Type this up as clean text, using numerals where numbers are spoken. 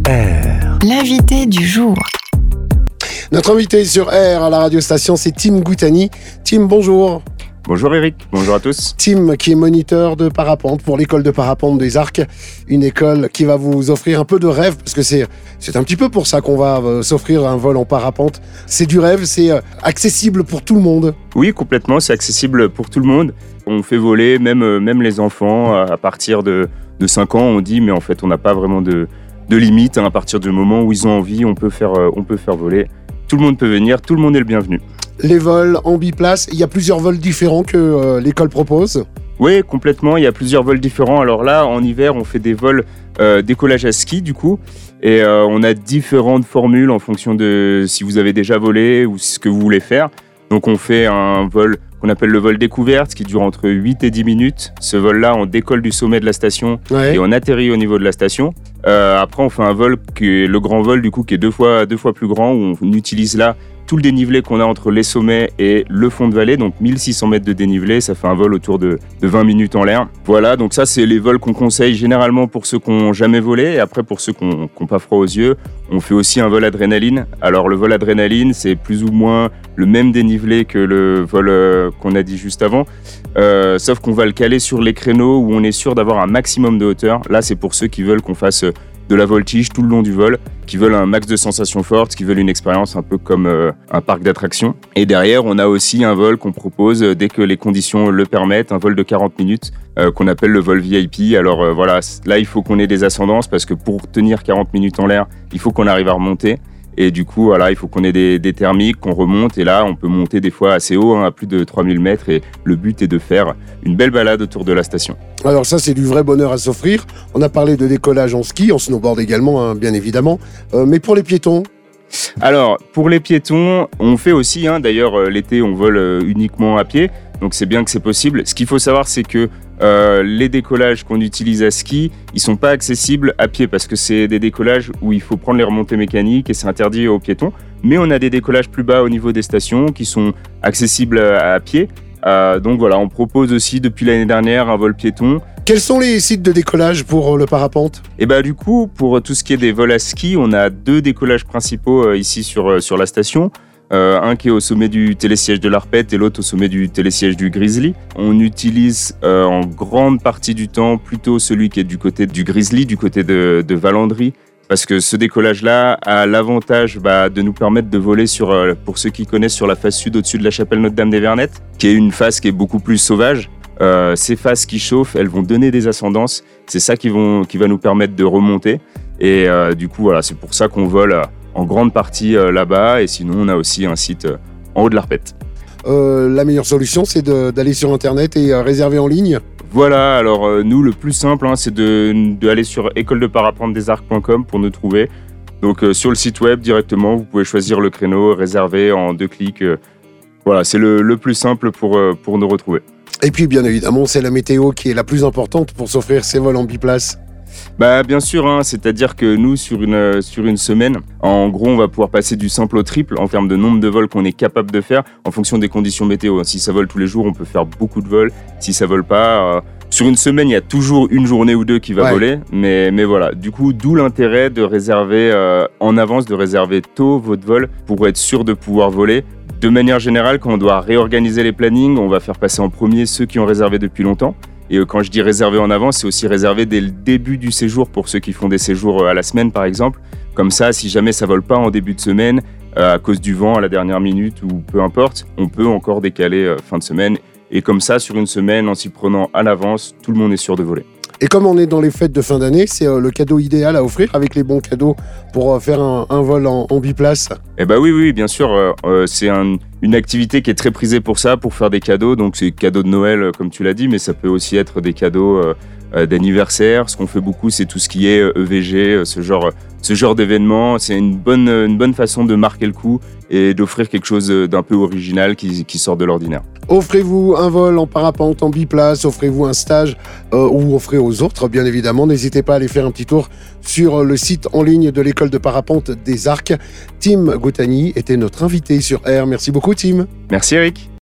R. L'invité du jour. Notre invité sur R à la radiostation, c'est Tim Goutani. Tim, bonjour. Bonjour Eric, bonjour à tous. Tim, qui est moniteur de parapente pour l'école de parapente des Arcs, une école qui va vous offrir un peu de rêve, parce que c'est un petit peu pour ça qu'on va s'offrir un vol en parapente. C'est du rêve, c'est accessible pour tout le monde. Oui, complètement, c'est accessible pour tout le monde. On fait voler même les enfants à partir de 5 ans. On dit, mais en fait, on n'a pas vraiment de limite. À partir du moment où ils ont envie, on peut faire voler. Tout le monde peut venir, tout le monde est le bienvenu. Les vols en biplace, il y a plusieurs vols différents que l'école propose. Oui, complètement, il y a plusieurs vols différents. Alors là, en hiver, on fait des vols décollage à ski, du coup. Et on a différentes formules en fonction de si vous avez déjà volé ou ce que vous voulez faire. Donc on fait un vol qu'on appelle le vol découverte, qui dure entre 8 et 10 minutes. Ce vol-là, on décolle du sommet de la station et on atterrit au niveau de la station. Après, on fait un vol qui est le grand vol, du coup, qui est deux fois plus grand, où on utilise là tout le dénivelé qu'on a entre les sommets et le fond de vallée, donc 1600 mètres de dénivelé, ça fait un vol autour de 20 minutes en l'air. Voilà, donc ça c'est les vols qu'on conseille généralement pour ceux qui n'ont jamais volé, et après pour ceux qui n'ont pas froid aux yeux, on fait aussi un vol adrénaline. Alors le vol adrénaline, c'est plus ou moins le même dénivelé que le vol qu'on a dit juste avant, sauf qu'on va le caler sur les créneaux où on est sûr d'avoir un maximum de hauteur. Là c'est pour ceux qui veulent qu'on fasse de la voltige tout le long du vol, qui veulent un max de sensations fortes, qui veulent une expérience un peu comme un parc d'attractions. Et derrière, on a aussi un vol qu'on propose dès que les conditions le permettent, un vol de 40 minutes qu'on appelle le vol VIP. Alors voilà, là il faut qu'on ait des ascendances parce que pour tenir 40 minutes en l'air, il faut qu'on arrive à remonter. Et du coup, voilà, il faut qu'on ait des thermiques, qu'on remonte. Et là, on peut monter des fois assez haut, à plus de 3000 mètres. Et le but est de faire une belle balade autour de la station. Alors ça, c'est du vrai bonheur à s'offrir. On a parlé de décollage en ski, en snowboard également, bien évidemment. Mais pour les piétons ? Alors, pour les piétons, on fait aussi, d'ailleurs, l'été, on vole uniquement à pied. Donc c'est bien que c'est possible. Ce qu'il faut savoir, c'est que les décollages qu'on utilise à ski, ils sont pas accessibles à pied parce que c'est des décollages où il faut prendre les remontées mécaniques et c'est interdit aux piétons. Mais on a des décollages plus bas au niveau des stations qui sont accessibles à pied. Donc voilà, on propose aussi depuis l'année dernière un vol piéton. Quels sont les sites de décollage pour le parapente ? Et du coup, pour tout ce qui est des vols à ski, on a 2 décollages principaux ici sur la station. Un qui est au sommet du télésiège de l'Arpette et l'autre au sommet du télésiège du Grizzly. On utilise en grande partie du temps plutôt celui qui est du côté du Grizzly, du côté de Valandry, parce que ce décollage-là a l'avantage de nous permettre de voler pour ceux qui connaissent, sur la face sud au-dessus de la chapelle Notre-Dame-des-Vernettes, qui est une face qui est beaucoup plus sauvage. Ces faces qui chauffent, elles vont donner des ascendances. C'est ça qui va nous permettre de remonter. Et du coup, voilà, c'est pour ça qu'on vole en grande partie là-bas, et sinon on a aussi un site en haut de l'Arpette. La meilleure solution, c'est d'aller sur Internet et réserver en ligne ? Voilà, alors nous, le plus simple, c'est d'aller sur écoledeparapentetesarcs.com pour nous trouver. Donc sur le site web directement, vous pouvez choisir le créneau, réserver en 2 clics. Voilà, c'est le plus simple pour nous retrouver. Et puis bien évidemment, c'est la météo qui est la plus importante pour s'offrir ces vols en biplace. Bien sûr, c'est-à-dire que nous, sur une semaine, en gros, on va pouvoir passer du simple au triple en termes de nombre de vols qu'on est capable de faire en fonction des conditions météo. Si ça vole tous les jours, on peut faire beaucoup de vols. Si ça vole pas, sur une semaine, il y a toujours une journée ou 2 qui va voler. Mais voilà, du coup, d'où l'intérêt de réserver en avance, de réserver tôt votre vol pour être sûr de pouvoir voler. De manière générale, quand on doit réorganiser les plannings, on va faire passer en premier ceux qui ont réservé depuis longtemps. Et quand je dis réserver en avance, c'est aussi réserver dès le début du séjour pour ceux qui font des séjours à la semaine, par exemple. Comme ça, si jamais ça vole pas en début de semaine, à cause du vent à la dernière minute ou peu importe, on peut encore décaler fin de semaine. Et comme ça, sur une semaine, en s'y prenant à l'avance, tout le monde est sûr de voler. Et comme on est dans les fêtes de fin d'année, c'est le cadeau idéal à offrir avec les bons cadeaux pour faire un vol en biplace. Oui, bien sûr. C'est une activité qui est très prisée pour ça, pour faire des cadeaux. Donc c'est cadeaux de Noël, comme tu l'as dit, mais ça peut aussi être des cadeaux d'anniversaire. Ce qu'on fait beaucoup, c'est tout ce qui est EVG, ce genre d'événement. C'est une bonne façon de marquer le coup et d'offrir quelque chose d'un peu original qui sort de l'ordinaire. Offrez-vous un vol en parapente en biplace, offrez-vous un stage ou offrez aux autres, bien évidemment. N'hésitez pas à aller faire un petit tour sur le site en ligne de l'école de parapente des Arcs. Tim Goutani était notre invité sur R. Merci beaucoup, Tim. Merci, Eric.